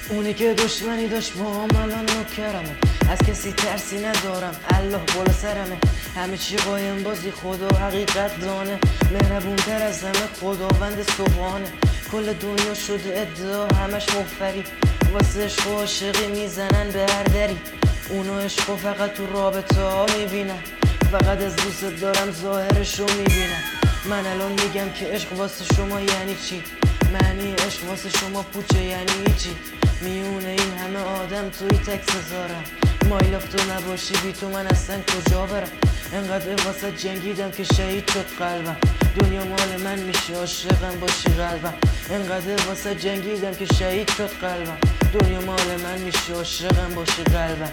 اونی که دشمنی داشت با هم الان نوکرمه، از کسی ترسی ندارم، الله بالا سرمه. همه چی قایم بازی خدا حقیقت دانه، مهربون تر از همه خداوند صبحانه. کل دنیا شده ادعا همش مفری، واسه عشق و عاشقی میزنن به هر دری. اونا عشقو فقط تو رابطه ها میبینن، فقط از دوست دارم ظاهرشو میبینن. من الان میگم که عشق واسه شما یعنی چی، معنی عشق واسه شما پوچه یعنی چی. میونه این همه آدم توی تک سزارم، مایلاف تو نباشی بی تو من اصلا کجا برم. انقدر واسه جنگیدم که شهید شد قلبم، دنیا مال من میشه عاشقم باشی قلبم. انقدر واسه جنگیدم که شهید شد قلبم، دنیا مال من میشه عاشقم باشی قلبم.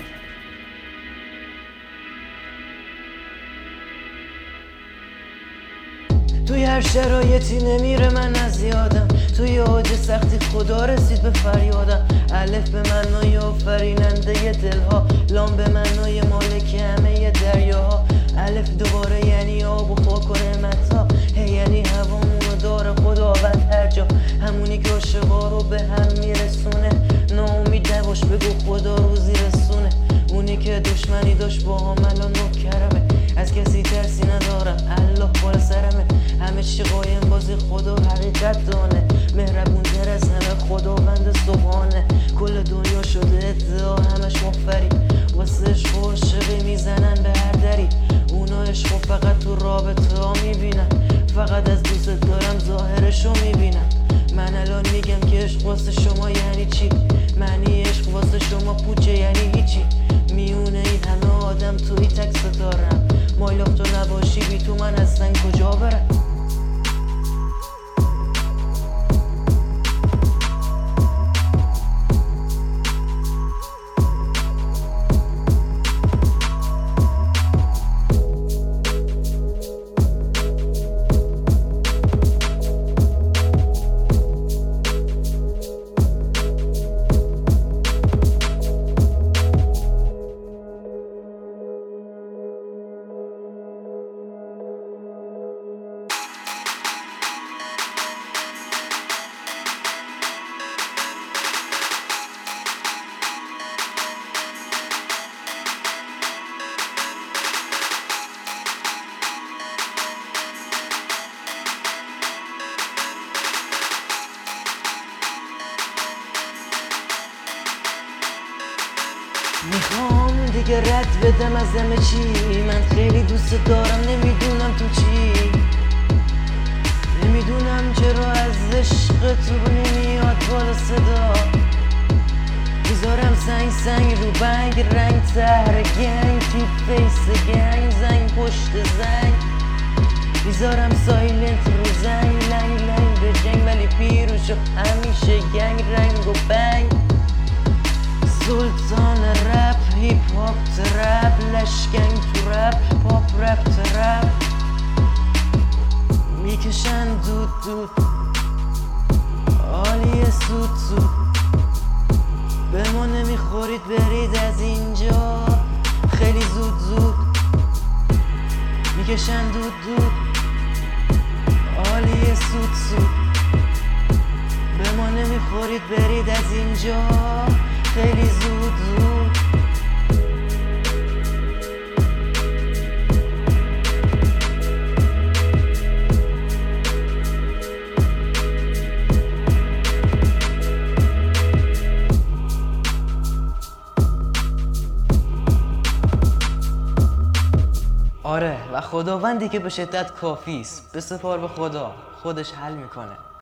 توی هر شرایطی نمیره من از یادم، توی اوج سختی خدا رسید به فریادم. الف به معنای آفریننده دلها، لام به معنای مالک همه دریاها. الف دوباره یعنی آب و خاک و نعمت‌ها، یعنی هوامونو داره خداوند هر جا. همونی که عاشقا رو به هم میرسونه، ناامید نباش بگو خدا روزی رسونه. اونی که دشمنی داشت با هم الان نوکرمه، از کسی ترسی ندارم، الله بالا سرمه. همه چی قایم بازی خدا حقیقت دانه، مهربون تر از همه خداوند صبحانه. کل دنیا شده ادعا همش مفری، واسه عشق و عاشقی میزنن به هر دری. اونا عشقو فقط تو رابطه ها میبینن، فقط از دوست دارم ظاهرشو میبینن. من الان میگم که عشق واسه شما یعنی چی، معنی عشق واسه شما پوچه یعنی هیچی. میونه این همه آدم توی تک دارم، مایلاف تو نباشی بی تو من اصلا کجا برم. میخوام دیگه رد بدم از همه چی، من خیلی دوست دارم نمیدونم تو چی. نمیدونم چرا از عشق تو نمیاد بالا صدا. میذارم سنگ رو بنگ، رنگ تهر گنگ، تو فیس گنگ، زنگ پشت زنگ. میذارم سایلنت رو زنگ، لنگ به جنگ، ولی پیروشو همیشه گنگ، رنگ و بنگ. سلطان رپ، هیپ هاپ ترپ، لشگنگ تو رپ، پاپ رپ ترپ. میکشن دود عالی سود به ما نمیخورید برید از اینجا خیلی زود. میکشن دود عالی سود به ما نمیخورید برید از اینجا خیلی زود. آره، و خداوندی که به شدت کافی است، بسپار به خدا، خودش حل میکنه.